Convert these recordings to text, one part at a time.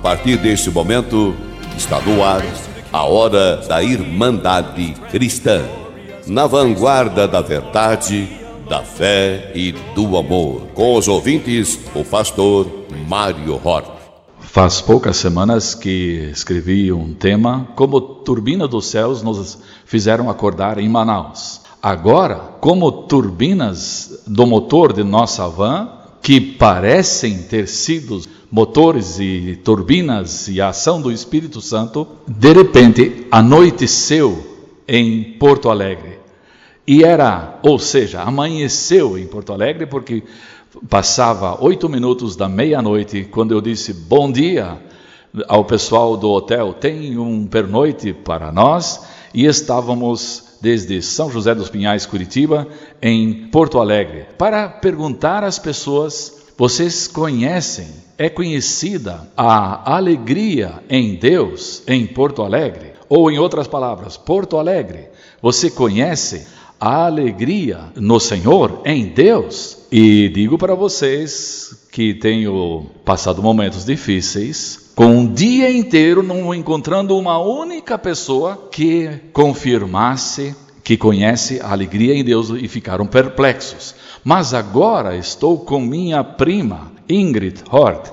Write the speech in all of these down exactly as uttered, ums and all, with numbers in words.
A partir deste momento, está no ar a Hora da Irmandade Cristã, na vanguarda da verdade, da fé e do amor. Com os ouvintes, o pastor Mário Hort. Faz poucas semanas que escrevi um tema, como turbina dos céus nos fizeram acordar em Manaus. Agora, como turbinas do motor de nossa van, que parecem ter sido motores e turbinas e a ação do Espírito Santo, de repente anoiteceu em Porto Alegre. E era, ou seja, amanheceu em Porto Alegre, porque passava oito minutos da meia-noite, quando eu disse bom dia ao pessoal do hotel, tem um pernoite para nós, e estávamos desde São José dos Pinhais, Curitiba, em Porto Alegre, para perguntar às pessoas: vocês conhecem, é conhecida a alegria em Deus em Porto Alegre? Ou em outras palavras, Porto Alegre, você conhece a alegria no Senhor em Deus? E digo para vocês que tenho passado momentos difíceis, com um dia inteiro não encontrando uma única pessoa que confirmasse que conhece a alegria em Deus, e ficaram perplexos. Mas agora estou com minha prima, Ingrid Hort,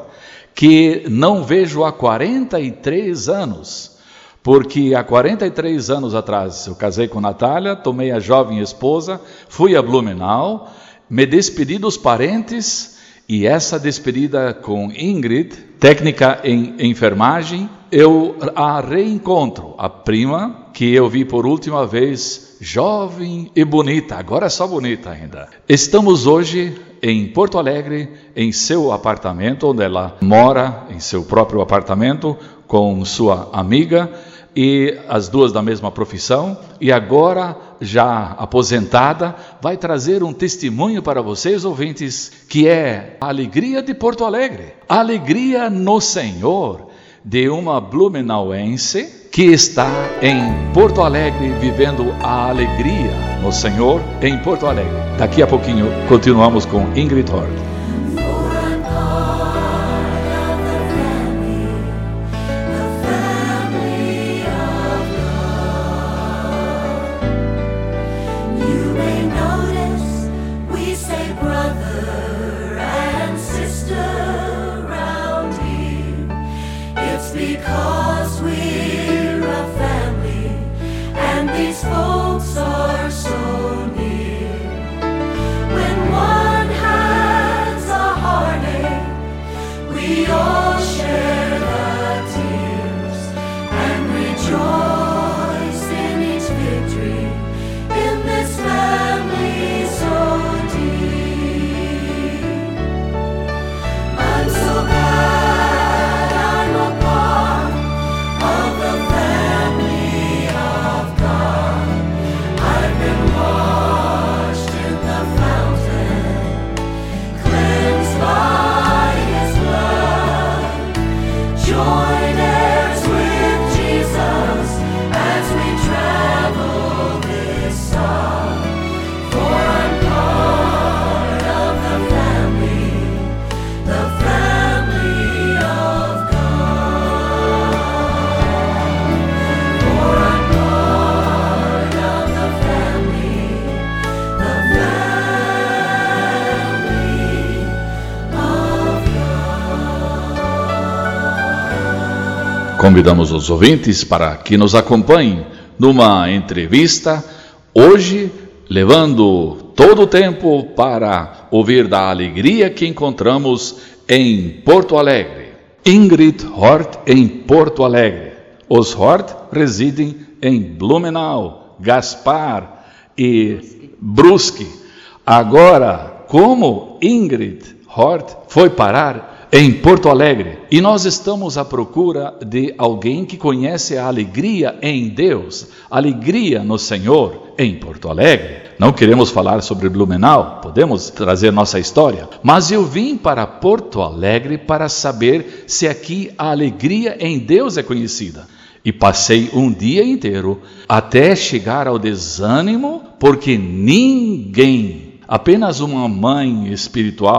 que não vejo há quarenta e três anos, porque há quarenta e três anos atrás eu casei com Natália, tomei a jovem esposa, fui a Blumenau, me despedi dos parentes, e essa despedida com Ingrid, técnica em enfermagem, eu a reencontro, a prima que eu vi por última vez, jovem e bonita, agora é só bonita ainda. Estamos hoje em Porto Alegre, em seu apartamento, onde ela mora, em seu próprio apartamento, com sua amiga, e as duas da mesma profissão, e agora já aposentada, vai trazer um testemunho para vocês, ouvintes, que é a alegria de Porto Alegre, a alegria no Senhor, de uma blumenauense que está em Porto Alegre, vivendo a alegria no Senhor em Porto Alegre. Daqui a pouquinho continuamos com Ingrid Hort. Convidamos os ouvintes para que nos acompanhem numa entrevista, hoje levando todo o tempo para ouvir da alegria que encontramos em Porto Alegre. Ingrid Hort em Porto Alegre. Os Hort residem em Blumenau, Gaspar e Brusque. Agora, como Ingrid Hort foi parar em Porto Alegre, e nós estamos à procura de alguém que conhece a alegria em Deus, alegria no Senhor em Porto Alegre. Não queremos falar sobre Blumenau, podemos trazer nossa história, mas eu vim para Porto Alegre para saber se aqui a alegria em Deus é conhecida. E passei um dia inteiro até chegar ao desânimo, porque ninguém, apenas uma mãe espiritual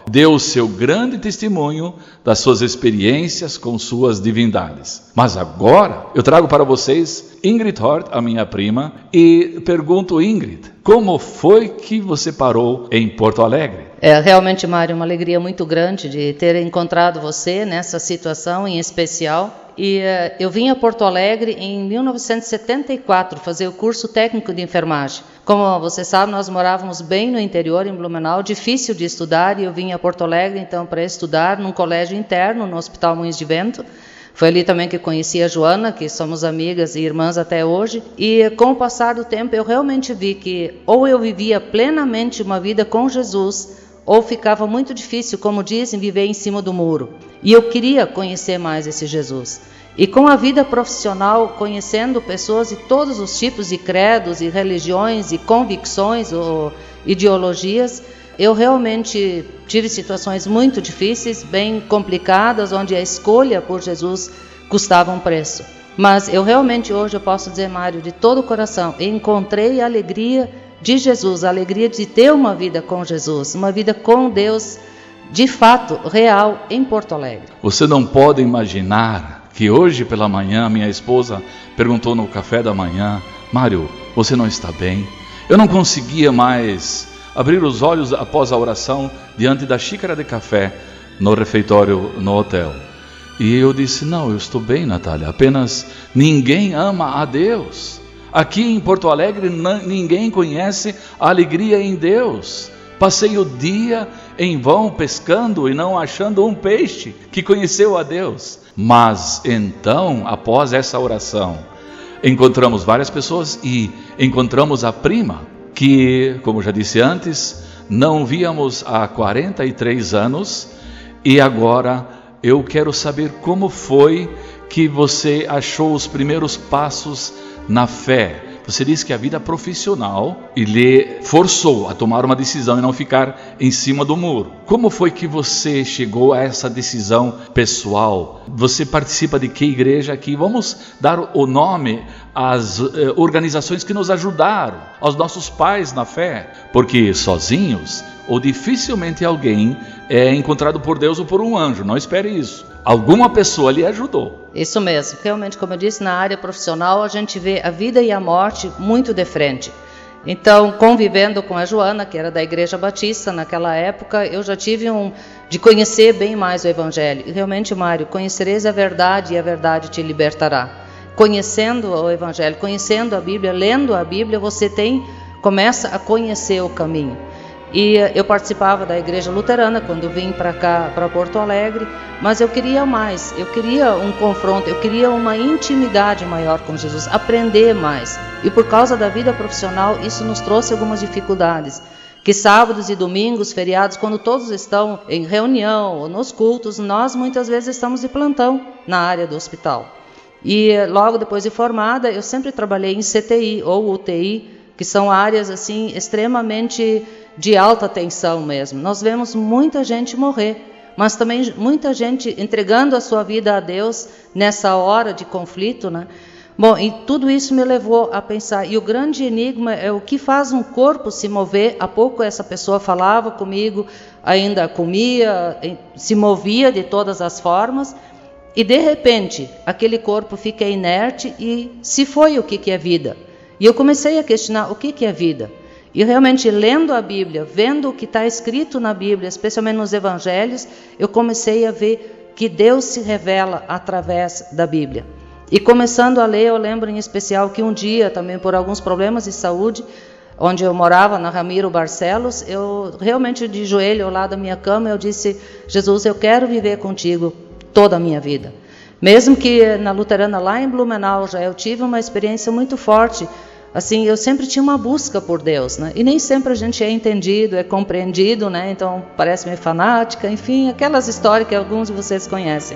deu o seu grande testemunho das suas experiências com suas divindades. Mas agora eu trago para vocês Ingrid Hort, a minha prima, e pergunto, Ingrid, como foi que você parou em Porto Alegre? É realmente, Mário, uma alegria muito grande de ter encontrado você nessa situação em especial. E uh, eu vim a Porto Alegre em mil novecentos e setenta e quatro fazer o curso técnico de enfermagem. Como você sabe, nós morávamos bem no interior, em Blumenau, difícil de estudar, e eu vim a Porto Alegre então para estudar num colégio interno, no Hospital Moinhos de Vento. Foi ali também que conheci a Joana, que somos amigas e irmãs até hoje. E com o passar do tempo eu realmente vi que ou eu vivia plenamente uma vida com Jesus, ou ficava muito difícil, como dizem, viver em cima do muro. E eu queria conhecer mais esse Jesus. E com a vida profissional, conhecendo pessoas de todos os tipos de credos e religiões e convicções ou ideologias, eu realmente tive situações muito difíceis, bem complicadas, onde a escolha por Jesus custava um preço. Mas eu realmente hoje eu posso dizer, Mário, de todo o coração, encontrei a alegria de Jesus, a alegria de ter uma vida com Jesus, uma vida com Deus, de fato, real, em Porto Alegre. Você não pode imaginar que hoje pela manhã minha esposa perguntou no café da manhã, Mário, você não está bem? Eu não conseguia mais abrir os olhos após a oração diante da xícara de café no refeitório no hotel. E eu disse, não, eu estou bem, Natália, apenas ninguém ama a Deus. Aqui em Porto Alegre ninguém conhece a alegria em Deus. Passei o dia em vão pescando e não achando um peixe que conheceu a Deus. Mas então, após essa oração, encontramos várias pessoas e encontramos a prima, que, como já disse antes, não víamos há quarenta e três anos, e agora eu quero saber como foi que você achou os primeiros passos na fé. Você disse que a vida profissional lhe forçou a tomar uma decisão e não ficar em cima do muro. Como foi que você chegou a essa decisão pessoal? Você participa de que igreja aqui? Vamos dar o nome às eh, organizações que nos ajudaram, aos nossos pais na fé, porque sozinhos ou dificilmente alguém é encontrado por Deus ou por um anjo. Não espere isso. Alguma pessoa lhe ajudou. Isso mesmo. Realmente, como eu disse, na área profissional a gente vê a vida e a morte muito de frente. Então, convivendo com a Joana, que era da Igreja Batista naquela época, eu já tive um de conhecer bem mais o Evangelho. E realmente, Mário, conhecereis a verdade e a verdade te libertará. Conhecendo o Evangelho, conhecendo a Bíblia, lendo a Bíblia, você tem, começa a conhecer o caminho. E eu participava da igreja luterana quando vim para cá, para Porto Alegre, mas eu queria mais, eu queria um confronto, eu queria uma intimidade maior com Jesus, aprender mais. E por causa da vida profissional, isso nos trouxe algumas dificuldades. Que sábados e domingos, feriados, quando todos estão em reunião ou nos cultos, nós muitas vezes estamos de plantão na área do hospital. E logo depois de formada, eu sempre trabalhei em C T I ou U T I, que são áreas assim extremamente de alta tensão mesmo. Nós vemos muita gente morrer, mas também muita gente entregando a sua vida a Deus nessa hora de conflito, né? Bom, e tudo isso me levou a pensar, e o grande enigma é o que faz um corpo se mover. Há pouco essa pessoa falava comigo, ainda comia, se movia de todas as formas, e de repente aquele corpo fica inerte e se foi, o que, que é vida? E eu comecei a questionar o que, que é vida. E realmente, lendo a Bíblia, vendo o que está escrito na Bíblia, especialmente nos Evangelhos, eu comecei a ver que Deus se revela através da Bíblia. E começando a ler, eu lembro em especial que um dia, também por alguns problemas de saúde, onde eu morava, na Ramiro Barcelos, eu realmente de joelho ao lado da minha cama, eu disse, Jesus, eu quero viver contigo toda a minha vida. Mesmo que na luterana lá em Blumenau já eu tive uma experiência muito forte, assim, eu sempre tinha uma busca por Deus, né? E nem sempre a gente é entendido, é compreendido, né? Então parece meio fanática, enfim, aquelas histórias que alguns de vocês conhecem.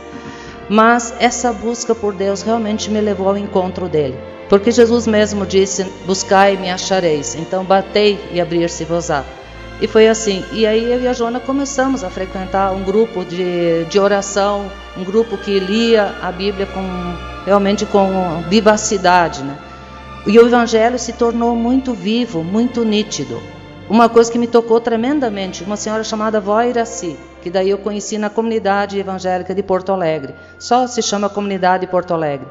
Mas essa busca por Deus realmente me levou ao encontro dele. Porque Jesus mesmo disse, buscai e me achareis, então batei e abrir-se-vos-á. E foi assim, e aí eu e a Joana começamos a frequentar um grupo de, de oração, um grupo que lia a Bíblia com, realmente com vivacidade, né? E o Evangelho se tornou muito vivo, muito nítido. uma coisa que me tocou tremendamente, uma senhora chamada Vó Iraci, que daí eu conheci na comunidade evangélica de Porto Alegre, só se chama Comunidade Porto Alegre.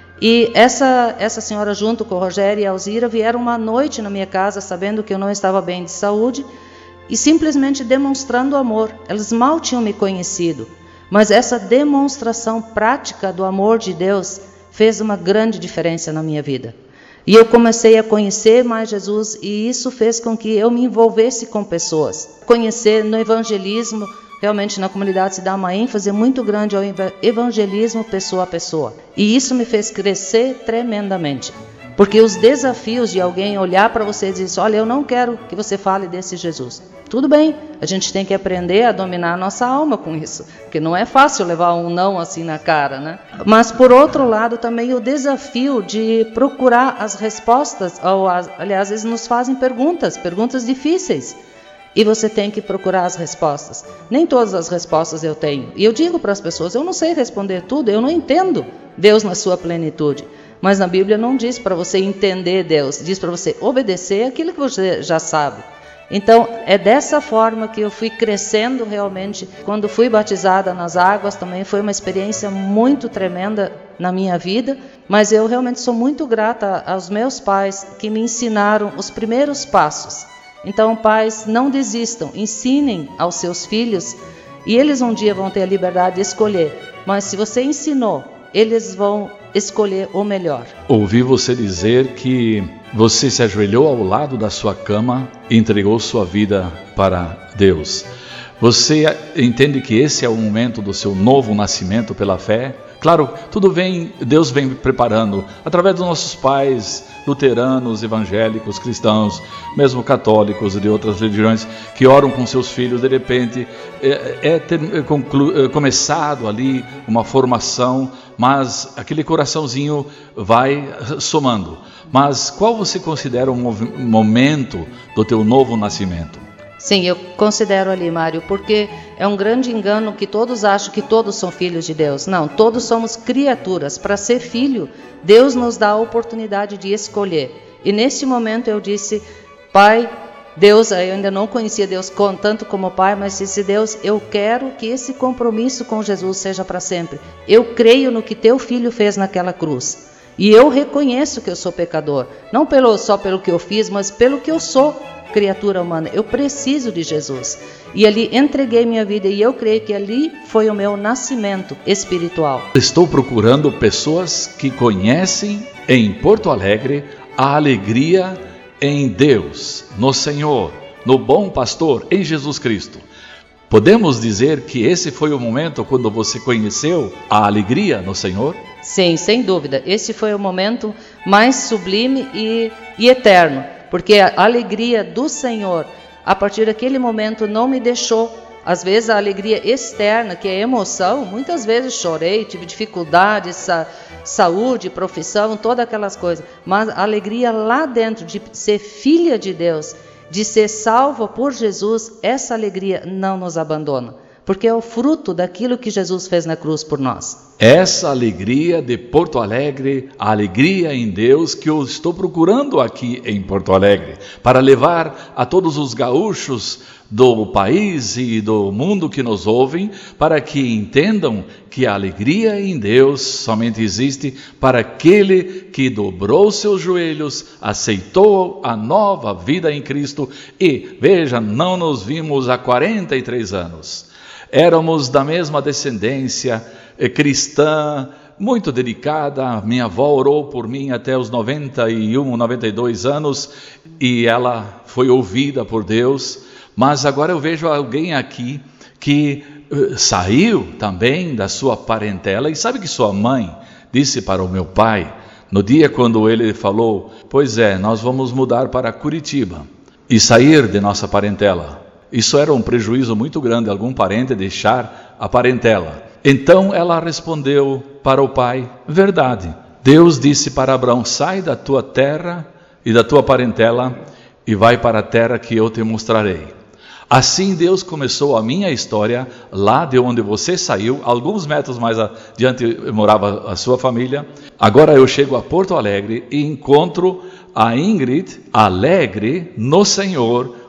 E essa, essa senhora, junto com o Rogério e a Alzira, vieram uma noite na minha casa, sabendo que eu não estava bem de saúde, e simplesmente demonstrando amor. Elas mal tinham me conhecido, mas essa demonstração prática do amor de Deus fez uma grande diferença na minha vida. E eu comecei a conhecer mais Jesus, e isso fez com que eu me envolvesse com pessoas. Conhecer no evangelismo, realmente na comunidade se dá uma ênfase muito grande ao evangelismo pessoa a pessoa. E isso me fez crescer tremendamente. Porque os desafios de alguém olhar para você e dizer, olha, eu não quero que você fale desse Jesus. Tudo bem, a gente tem que aprender a dominar a nossa alma com isso, porque não é fácil levar um não assim na cara, né? Mas por outro lado também o desafio de procurar as respostas, ou as, aliás, eles nos fazem perguntas, perguntas difíceis, e você tem que procurar as respostas. Nem todas as respostas eu tenho, e eu digo para as pessoas, eu não sei responder tudo, eu não entendo Deus na sua plenitude. Mas na Bíblia não diz para você entender Deus, diz para você obedecer aquilo que você já sabe. Então, é dessa forma que eu fui crescendo realmente. Quando fui batizada nas águas, também foi uma experiência muito tremenda na minha vida, mas eu realmente sou muito grata aos meus pais que me ensinaram os primeiros passos. Então, pais, não desistam, ensinem aos seus filhos, e eles um dia vão ter a liberdade de escolher, mas se você ensinou, eles vão escolher o melhor. Ouvi você dizer que você se ajoelhou ao lado da sua cama e entregou sua vida para Deus. Você entende que esse é o momento do seu novo nascimento pela fé? Claro, tudo vem, Deus vem preparando, através dos nossos pais, luteranos, evangélicos, cristãos, mesmo católicos e de outras religiões, que oram com seus filhos. De repente, é, é, ter, é, conclu, é começado ali uma formação, mas aquele coraçãozinho vai somando. Mas qual você considera o um momento do teu novo nascimento? Sim, eu considero ali, Mário, porque é um grande engano que todos acham que todos são filhos de Deus. Não, todos somos criaturas. Para ser filho, Deus nos dá a oportunidade de escolher. E nesse momento eu disse, Pai, Deus, eu ainda não conhecia Deus tanto como Pai, mas disse, Deus, eu quero que esse compromisso com Jesus seja para sempre. Eu creio no que teu filho fez naquela cruz. E eu reconheço que eu sou pecador. Não pelo, só pelo que eu fiz, mas pelo que eu sou. Criatura humana, eu preciso de Jesus. E ali entreguei minha vida, e eu creio que ali foi o meu nascimento espiritual. Estou procurando pessoas que conhecem em Porto Alegre a alegria em Deus, no Senhor, no bom pastor, em Jesus Cristo. Podemos dizer que esse foi o momento quando você conheceu a alegria no Senhor? Sim, sem dúvida. Esse foi o momento mais sublime e, e eterno. Porque a alegria do Senhor, a partir daquele momento, não me deixou. Às vezes a alegria externa, que é emoção, muitas vezes chorei, tive dificuldades, sa- saúde, profissão, todas aquelas coisas. Mas a alegria lá dentro, de ser filha de Deus, de ser salva por Jesus, essa alegria não nos abandona. Porque é o fruto daquilo que Jesus fez na cruz por nós. Essa alegria de Porto Alegre, a alegria em Deus que eu estou procurando aqui em Porto Alegre, para levar a todos os gaúchos do país e do mundo que nos ouvem, para que entendam que a alegria em Deus somente existe para aquele que dobrou seus joelhos, aceitou a nova vida em Cristo e, veja, não nos vimos há quarenta e três anos. Éramos da mesma descendência eh, cristã, muito dedicada. Minha avó orou por mim até os noventa e um, noventa e dois anos, e ela foi ouvida por Deus. Mas agora eu vejo alguém aqui que eh, saiu também da sua parentela. E sabe que sua mãe disse para o meu pai, no dia quando ele falou, pois é, nós vamos mudar para Curitiba e sair de nossa parentela. Isso era um prejuízo muito grande, algum parente deixar a parentela. Então ela respondeu para o pai, verdade. Deus disse para Abraão, sai da tua terra e da tua parentela e vai para a terra que eu te mostrarei. Assim Deus começou a minha história lá de onde você saiu, alguns metros mais adiante morava a sua família. Agora eu chego a Porto Alegre e encontro a Ingrid alegre no Senhor,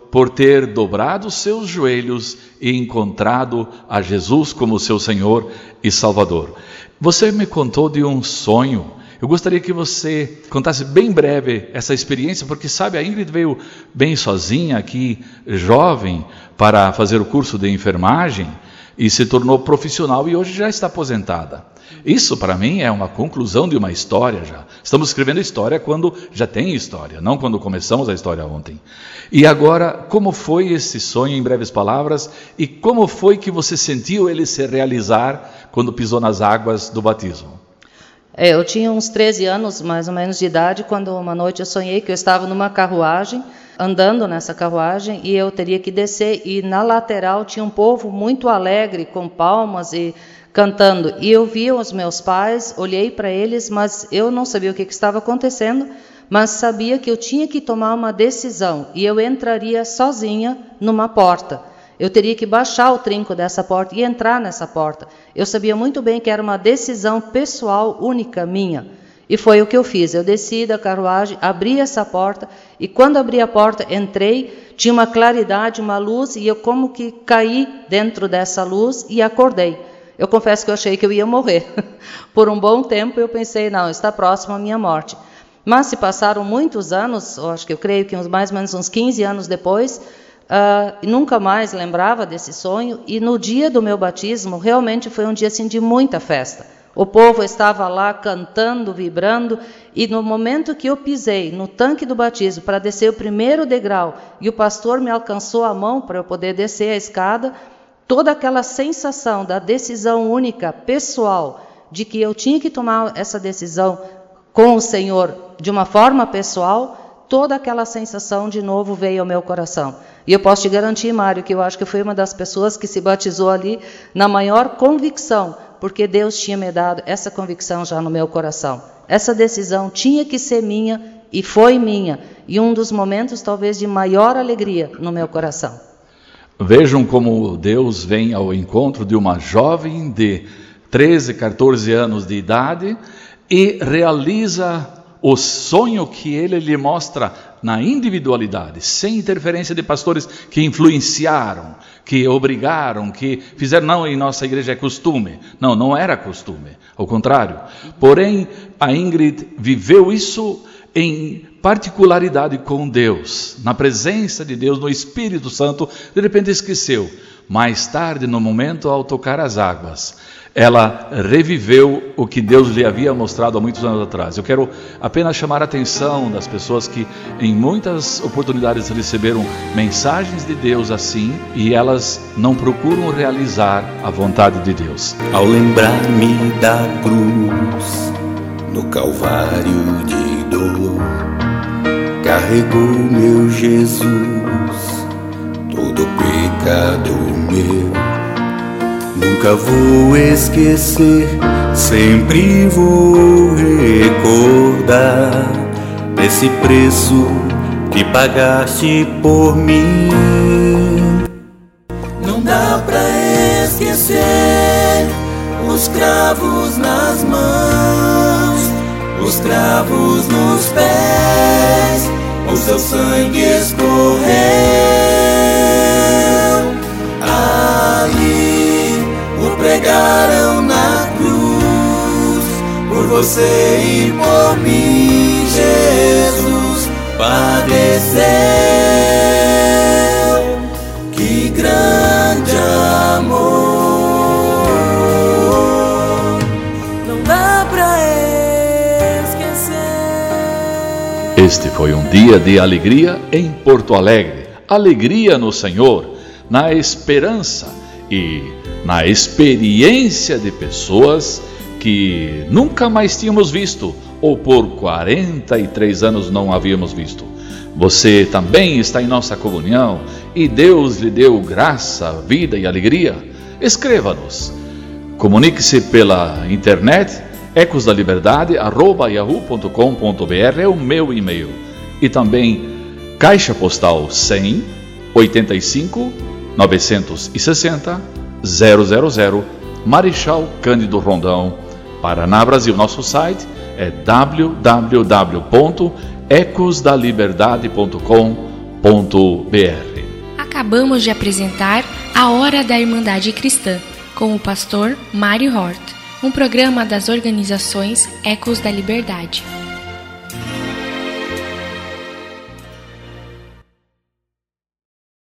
por ter dobrado seus joelhos e encontrado a Jesus como seu Senhor e Salvador. Você me contou de um sonho. Eu gostaria que você contasse bem breve essa experiência, porque sabe, a Ingrid veio bem sozinha aqui, jovem, para fazer o curso de enfermagem e se tornou profissional e hoje já está aposentada. Isso para mim é uma conclusão de uma história já. Estamos escrevendo história quando já tem história, não quando começamos a história ontem. E agora, como foi esse sonho em breves palavras e como foi que você sentiu ele se realizar quando pisou nas águas do batismo? É, eu tinha uns treze anos, mais ou menos, de idade, quando uma noite eu sonhei que eu estava numa carruagem, andando nessa carruagem, e eu teria que descer, e na lateral tinha um povo muito alegre, com palmas e cantando. E eu vi os meus pais, olhei para eles, mas eu não sabia o que, que estava acontecendo, mas sabia que eu tinha que tomar uma decisão, e eu entraria sozinha numa porta. Eu teria que baixar o trinco dessa porta e entrar nessa porta. Eu sabia muito bem que era uma decisão pessoal única minha. E foi o que eu fiz. Eu desci da carruagem, abri essa porta, e quando abri a porta, entrei, tinha uma claridade, uma luz, e eu como que caí dentro dessa luz e acordei. Eu confesso que eu achei que eu ia morrer. Por um bom tempo eu pensei, não, está próximo à minha morte. Mas se passaram muitos anos, eu acho que eu creio que uns, mais ou menos uns quinze anos depois, Uh, nunca mais lembrava desse sonho, e no dia do meu batismo realmente foi um dia assim, de muita festa. O povo estava lá cantando, vibrando, e no momento que eu pisei no tanque do batismo para descer o primeiro degrau e o pastor me alcançou a mão para eu poder descer a escada, toda aquela sensação da decisão única, pessoal, de que eu tinha que tomar essa decisão com o Senhor de uma forma pessoal, toda aquela sensação de novo veio ao meu coração. E eu posso te garantir, Mário, que eu acho que eu fui uma das pessoas que se batizou ali na maior convicção, porque Deus tinha me dado essa convicção já no meu coração. Essa decisão tinha que ser minha e foi minha, e um dos momentos talvez de maior alegria no meu coração. Vejam como Deus vem ao encontro de uma jovem de treze, quatorze anos de idade e realiza o sonho que ele lhe mostra na individualidade, sem interferência de pastores que influenciaram, que obrigaram, que fizeram, não, em nossa igreja é costume. Não, não era costume, ao contrário. Porém, a Ingrid viveu isso em particularidade com Deus, na presença de Deus, no Espírito Santo, de repente esqueceu. Mais tarde, no momento, ao tocar as águas, ela reviveu o que Deus lhe havia mostrado há muitos anos atrás. Eu quero apenas chamar a atenção das pessoas que em muitas oportunidades receberam mensagens de Deus assim e elas não procuram realizar a vontade de Deus. Ao lembrar-me da cruz, no Calvário de dor, carregou meu Jesus todo pecado meu. Nunca vou esquecer, sempre vou recordar desse preço que pagaste por mim. Não dá pra esquecer os cravos nas mãos, os cravos nos pés, o seu sangue escorreu. Ali pregaram na cruz, por você e por mim, Jesus padeceu. Que grande amor, não dá pra esquecer. Este foi um dia de alegria em Porto Alegre, alegria no Senhor, na esperança e na experiência de pessoas que nunca mais tínhamos visto ou por quarenta e três anos não havíamos visto. Você também está em nossa comunhão e Deus lhe deu graça, vida e alegria? Escreva-nos. Comunique-se pela internet, ecos da liberdade arroba yahoo ponto com ponto br é o meu e-mail. E também Caixa Postal cem, oitenta e cinco, novecentos e sessenta, zero zero zero, Marechal Cândido Rondão, Paraná, Brasil. Nosso site é w w w ponto ecos da liberdade ponto com ponto b r. Acabamos de apresentar A Hora da Irmandade Cristã, com o pastor Mário Hort, um programa das organizações Ecos da Liberdade.